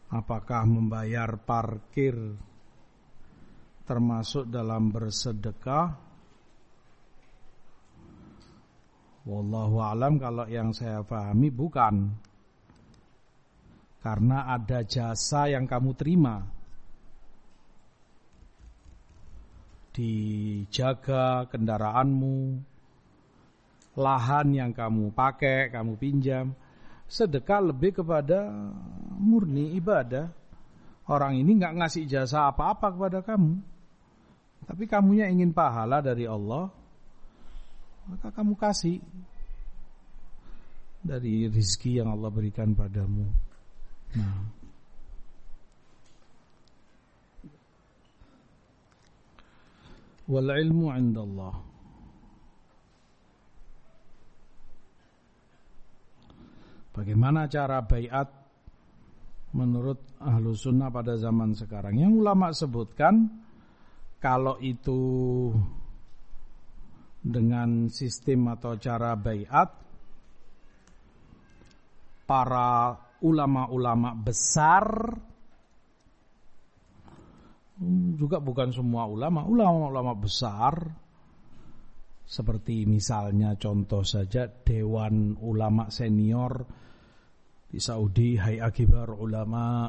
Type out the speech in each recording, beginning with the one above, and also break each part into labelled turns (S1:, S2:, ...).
S1: Apakah membayar parkir termasuk dalam bersedekah? Wallahu alam, kalau yang saya pahami bukan. Karena ada jasa yang kamu terima. Dijaga kendaraanmu, lahan yang kamu pakai, kamu pinjam. Sedekah lebih kepada murni ibadah. Orang ini gak ngasih jasa apa-apa kepada kamu, tapi kamunya ingin pahala dari Allah, maka kamu kasih dari rizki yang Allah berikan padamu. Nah, wal ilmu 'indallah. Bagaimana cara baiat menurut ahlu sunnah pada zaman sekarang? Yang ulama sebutkan, kalau itu dengan sistem atau cara baiat, para ulama-ulama besar, juga bukan semua ulama besar, seperti misalnya contoh saja Dewan Ulama Senior di Saudi, Hay'ah Kibar Ulama,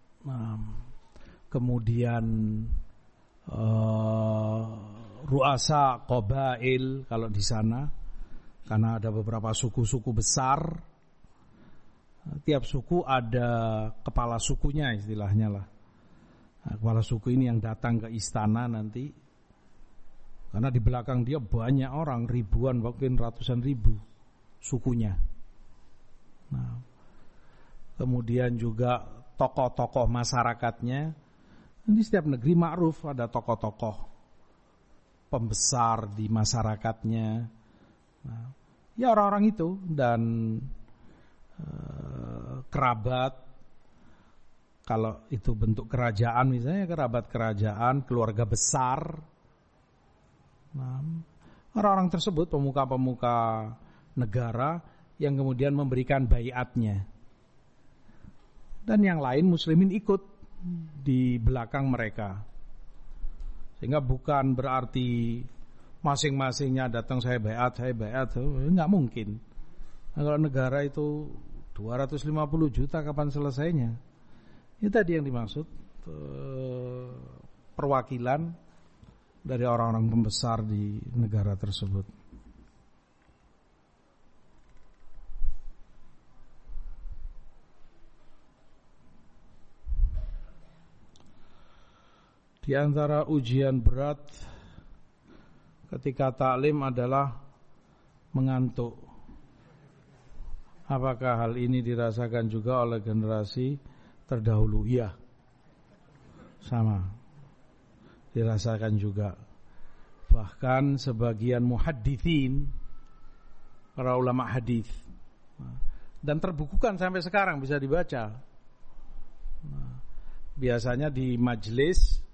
S1: kemudian Ru'asa Qabail kalau di sana, karena ada beberapa suku-suku besar, tiap suku ada kepala sukunya istilahnya lah. Nah, kepala suku ini yang datang ke istana nanti, karena di belakang dia banyak orang, ribuan bahkan ratusan ribu sukunya. Nah, kemudian juga tokoh-tokoh masyarakatnya. Di setiap negeri ma'ruf ada tokoh-tokoh pembesar di masyarakatnya. Nah, ya orang-orang itu dan kerabat, kalau itu bentuk kerajaan misalnya kerabat kerajaan, keluarga besar. Nah, orang-orang tersebut pemuka-pemuka negara yang kemudian memberikan baiatnya. Dan yang lain muslimin ikut di belakang mereka. Sehingga bukan berarti masing-masingnya datang saya baiat, enggak mungkin. Nah, kalau negara itu 250 juta kapan selesainya? Itu tadi yang dimaksud, perwakilan dari orang-orang pembesar di negara tersebut. Di antara ujian berat ketika taklim adalah mengantuk. Apakah hal ini dirasakan juga oleh generasi terdahulu? Iya, sama, dirasakan juga. Bahkan sebagian muhadditsin, para ulama hadis, dan terbukukan sampai sekarang bisa dibaca. Biasanya di majelis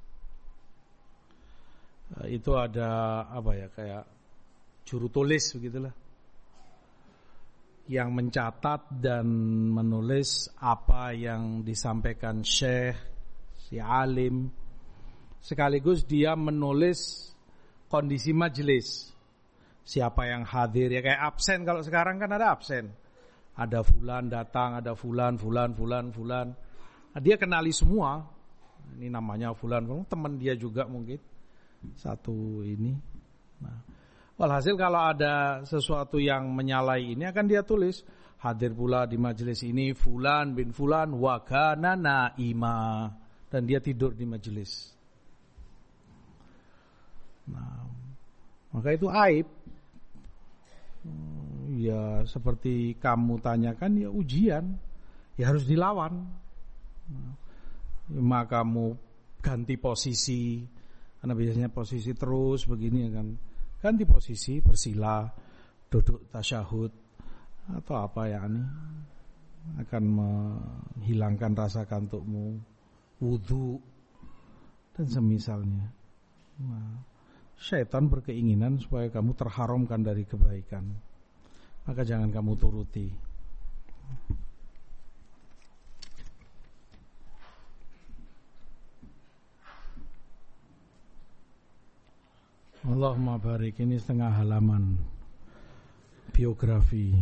S1: itu ada kayak juru tulis begitulah, yang mencatat dan menulis apa yang disampaikan syekh, si alim, sekaligus dia menulis kondisi majelis, siapa yang hadir, ya kayak absen. Kalau sekarang kan ada absen, ada fulan datang, ada fulan. Nah, dia kenali semua, ini namanya fulan, teman dia juga mungkin satu ini. Nah, walhasil kalau ada sesuatu yang menyalahi ini akan dia tulis, hadir pula di majelis ini fulan bin fulan wa kana naima, dan dia tidur di majelis. Nah, maka itu aib. Ya seperti kamu tanyakan, ya ujian, ya harus dilawan. Maka kamu ganti posisi, karena biasanya posisi terus begini kan, ganti posisi, bersila, duduk tasyahud atau apa ya, ini akan menghilangkan rasa kantukmu, wudu dan semisalnya. Nah, syaitan berkeinginan supaya kamu terharamkan dari kebaikan, maka jangan kamu turuti. Allahumma barik, ini setengah halaman biografi.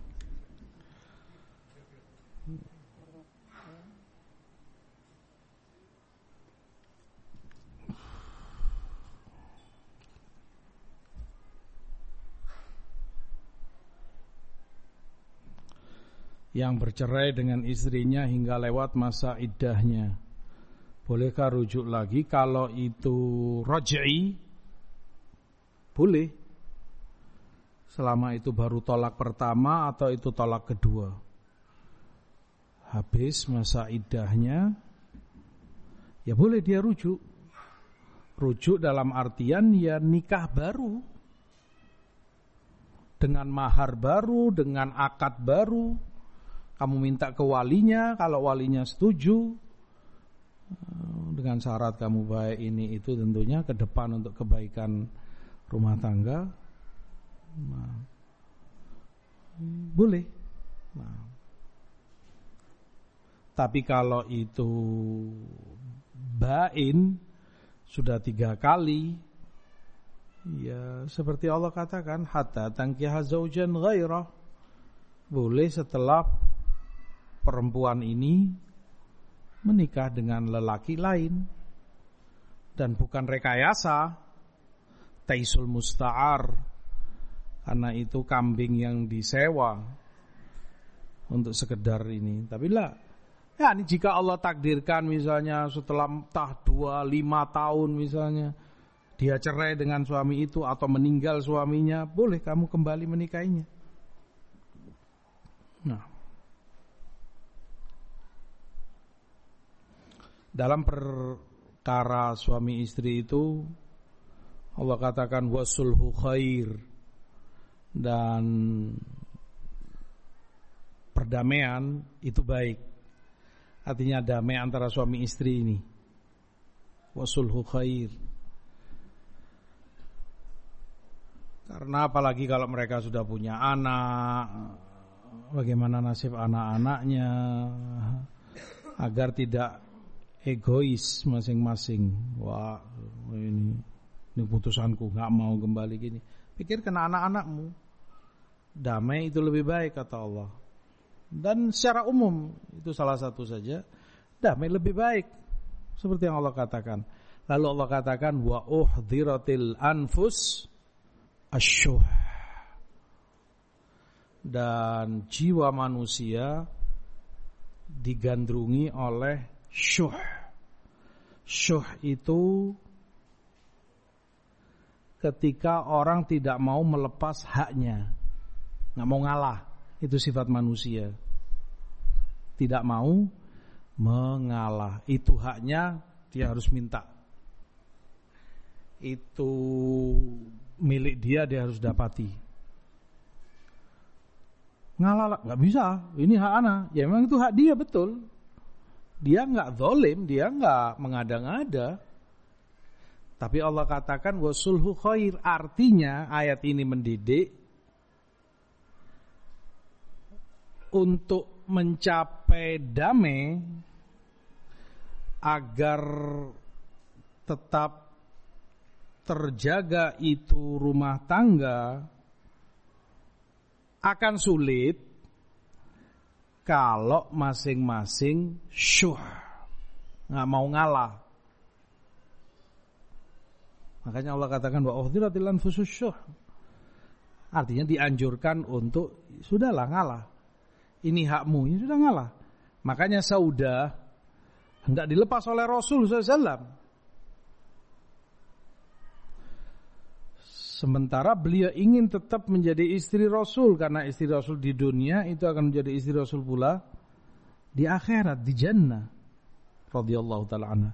S1: Yang bercerai dengan istrinya hingga lewat masa iddahnya, bolehkah rujuk lagi? Kalau itu raj'i, boleh. Selama itu baru tolak pertama atau itu tolak kedua. Habis masa iddahnya, ya boleh dia rujuk. Rujuk dalam artian ya nikah baru, dengan mahar baru, dengan akad baru. Kamu minta ke walinya, kalau walinya setuju, dengan syarat kamu baik ini itu tentunya ke depan untuk kebaikan rumah tangga, nah, boleh. Nah, tapi kalau itu bain sudah 3 kali, ya seperti Allah katakan, hatta tankiha zaujan ghairah, boleh setelah perempuan ini menikah dengan lelaki lain, dan bukan rekayasa taisul musta'ar, karena itu kambing yang disewa untuk sekedar ini. Tapi lah, ya ini jika Allah takdirkan misalnya setelah entah 2-5 tahun misalnya dia cerai dengan suami itu atau meninggal suaminya, boleh kamu kembali menikahinya. Nah, dalam perkara suami istri itu Allah katakan wasulhu khair, dan perdamaian itu baik. Artinya damai antara suami istri ini, wasulhu khair. Karena apalagi kalau mereka sudah punya anak, bagaimana nasib anak-anaknya, agar tidak egois masing-masing. Wah, ini putusanku, nggak mau kembali gini. Pikirkan anak-anakmu. Damai itu lebih baik kata Allah. Dan secara umum itu salah satu saja, damai lebih baik. Seperti yang Allah katakan. Lalu Allah katakan wa uhdhiratil anfus asyuh. Dan jiwa manusia digandrungi oleh syuh. Syuh itu ketika orang tidak mau melepas haknya, nggak mau ngalah. Itu sifat manusia, tidak mau mengalah. Itu haknya, dia harus minta. Itu milik dia, dia harus dapati. Ngalah nggak bisa, ini hak anak. Ya memang itu hak dia, betul. Dia nggak zalim, dia nggak mengada-ngada. Tapi Allah katakan wasulhu khair, artinya ayat ini mendidik untuk mencapai damai, agar tetap terjaga itu rumah tangga, akan sulit kalau masing-masing syuh, nggak mau ngalah. Makanya Allah katakan wa uhdhiratil anfusus syuh. Artinya dianjurkan untuk sudahlah ngalah. Ini hakmu, ini sudah ngalah. Makanya Saudah hendak dilepas oleh Rasul SAW. Sementara beliau ingin tetap menjadi istri Rasul, karena istri Rasul di dunia itu akan menjadi istri Rasul pula di akhirat, di jannah. Radhiyallahu ta'ala anha.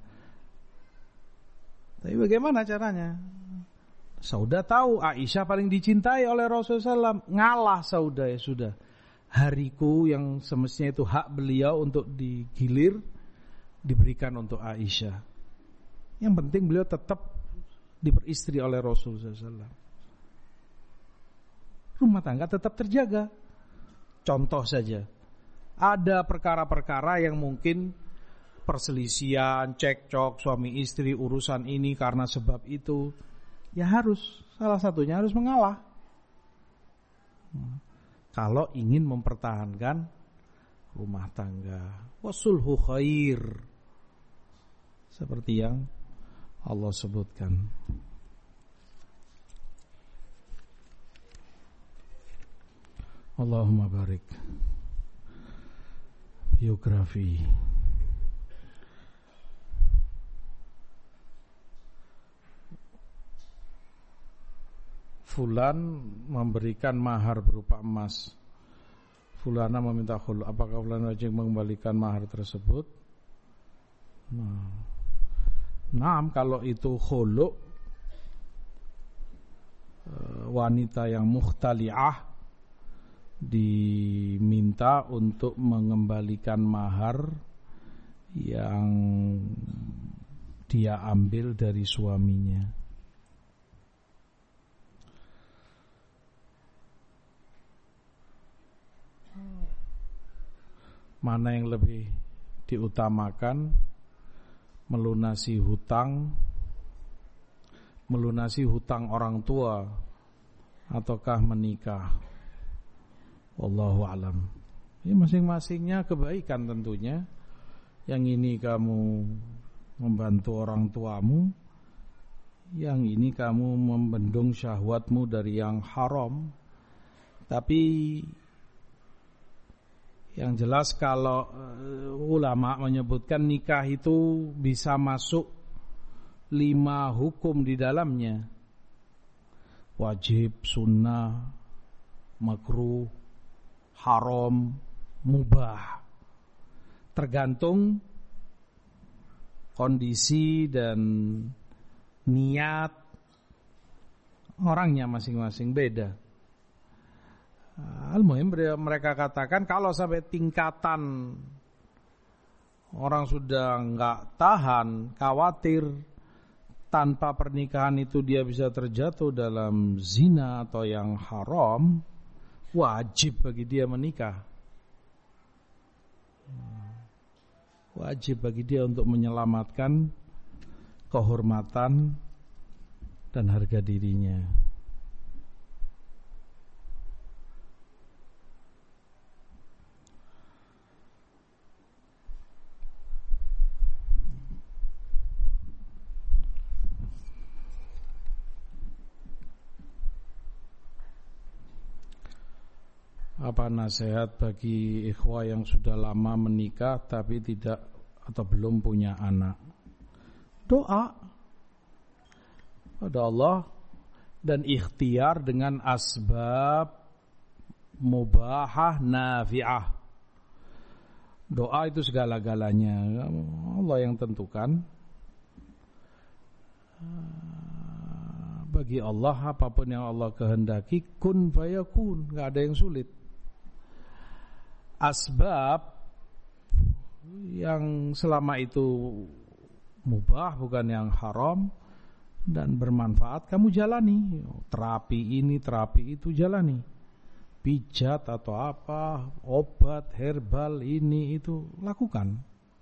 S1: Tapi bagaimana caranya? Saudah tahu Aisyah paling dicintai oleh Rasulullah SAW. Ngalah Saudah, ya sudah. Hariku yang semestinya itu hak beliau untuk digilir, diberikan untuk Aisyah. Yang penting beliau tetap diperistri oleh Rasulullah SAW. Rumah tangga tetap terjaga. Contoh saja, ada perkara-perkara yang mungkin perselisihan, cekcok suami istri urusan ini karena sebab itu, ya harus, salah satunya harus mengalah. Kalau ingin mempertahankan rumah tangga. Wasulhu khair. Seperti yang Allah sebutkan. Allahumma barik. Biografi. Fulan memberikan mahar berupa emas. Fulana meminta khulu. Apakah fulan wajib mengembalikan mahar tersebut? Nah, kalau itu khulu, wanita yang mukhtali'ah diminta untuk mengembalikan mahar yang dia ambil dari suaminya. Mana yang lebih diutamakan, melunasi hutang orang tua ataukah menikah? Wallahu alam. Ini masing-masingnya kebaikan tentunya. Yang ini kamu membantu orang tuamu, yang ini kamu membendung syahwatmu dari yang haram. Tapi yang jelas kalau ulama menyebutkan nikah itu bisa masuk 5 hukum di dalamnya. Wajib, sunnah, makruh, haram, mubah. Tergantung kondisi dan niat orangnya masing-masing beda. Al-muhim mereka katakan kalau sampai tingkatan orang sudah enggak tahan, khawatir tanpa pernikahan itu dia bisa terjatuh dalam zina atau yang haram, wajib bagi dia menikah. Wajib bagi dia untuk menyelamatkan kehormatan dan harga dirinya. Apa nasihat bagi ikhwah yang sudah lama menikah tapi tidak atau belum punya anak? Doa pada Allah dan ikhtiar dengan asbab mubahah nafi'ah. Doa itu segala-galanya, Allah yang tentukan. Bagi Allah apapun yang Allah kehendaki, kun fayakun, enggak ada yang sulit. Asbab yang selama itu mubah, bukan yang haram dan bermanfaat, kamu jalani. Terapi ini, terapi itu jalani. Pijat atau apa, obat herbal ini itu lakukan.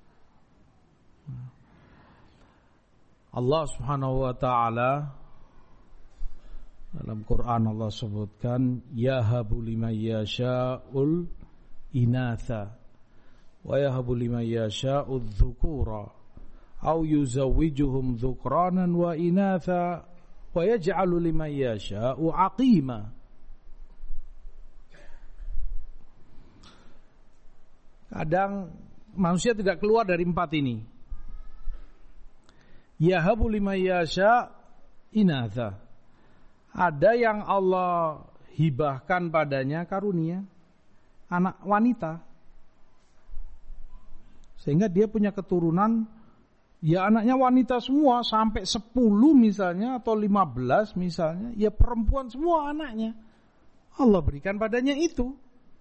S1: Allah Subhanahu wa taala dalam Quran Allah sebutkan yahabu liman yasha'ul inatha wa yahabu liman yasha'u dzukura au yuzawwijuhum dzukranan wa inatha wa yaj'alu liman yasha'u aqima. Kadang manusia tidak keluar dari 4 ini. Yahabu liman yasha' inatha. Ada yang Allah hibahkan padanya karunia anak wanita, sehingga dia punya keturunan, ya anaknya wanita semua, sampai 10 misalnya, atau 15 misalnya, ya perempuan semua anaknya. Allah berikan padanya itu.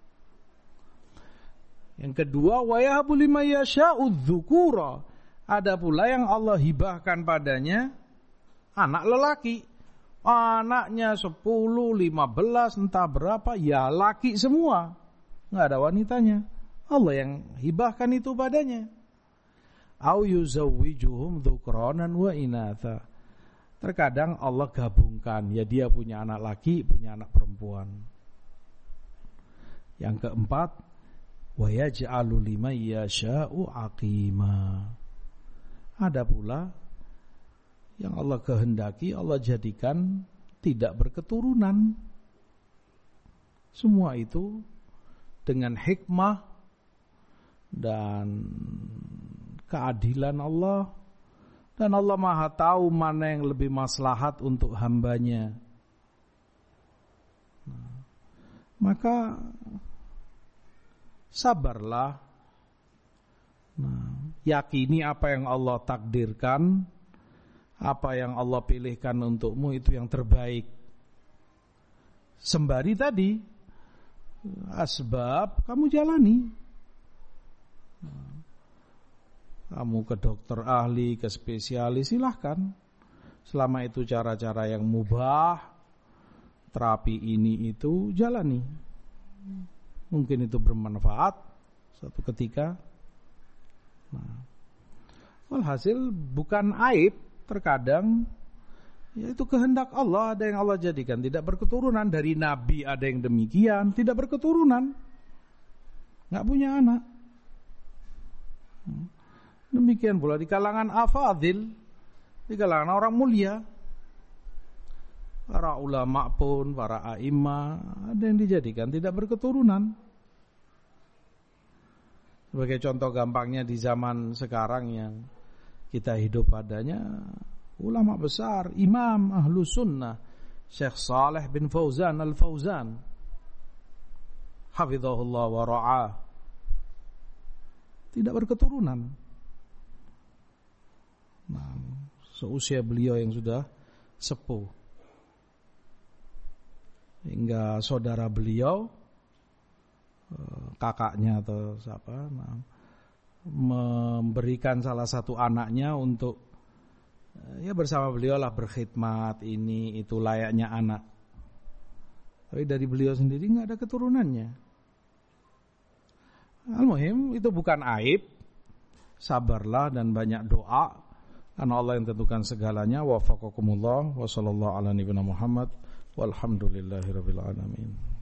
S1: Yang kedua, wa yahabu liman yasha'u dzukura. Ada pula yang Allah hibahkan padanya anak lelaki. Anaknya 10, 15, entah berapa, ya laki semua. Enggak ada wanitanya. Allah yang hibahkan itu padanya. Au yuzawwijuhum dzukranan wa inatha. Terkadang Allah gabungkan, ya dia punya anak laki, punya anak perempuan. Yang keempat, wa yaj'alu liman yasha'u aqima. Ada pula yang Allah kehendaki, Allah jadikan tidak berketurunan. Semua itu dengan hikmah dan keadilan Allah. Dan Allah Maha tahu mana yang lebih maslahat untuk hambanya. Maka sabarlah. Yakini apa yang Allah takdirkan, apa yang Allah pilihkan untukmu itu yang terbaik. Sembari tadi asbab kamu jalani. Kamu ke dokter ahli, ke spesialis, silahkan. Selama itu cara-cara yang mubah, terapi ini itu jalani. Mungkin itu bermanfaat suatu ketika. Walhasil bukan aib, terkadang ya itu kehendak Allah, ada yang Allah jadikan tidak berketurunan. Dari Nabi ada yang demikian, tidak berketurunan, nggak punya anak. Demikian pula di kalangan afadil, di kalangan orang mulia, para ulama pun, para a'imah, ada yang dijadikan tidak berketurunan. Sebagai contoh gampangnya di zaman sekarang yang kita hidup padanya, ulama besar, imam ahlu sunnah, Syekh Saleh bin Fauzan al-Fauzan, hafizahullah wa ra'ah, tidak berketurunan. Seusia beliau yang sudah sepuh, hingga saudara beliau, kakaknya atau siapa, memberikan salah satu anaknya untuk ya bersama beliau lah berkhidmat, ini itu layaknya anak. Tapi dari beliau sendiri nggak ada keturunannya. Al-muhim itu bukan aib. Sabarlah dan banyak doa, karena Allah yang tentukan segalanya. Wafaqakumullah wa sallallahu ala nabiyina Muhammad walhamdulillahirabbil alamin.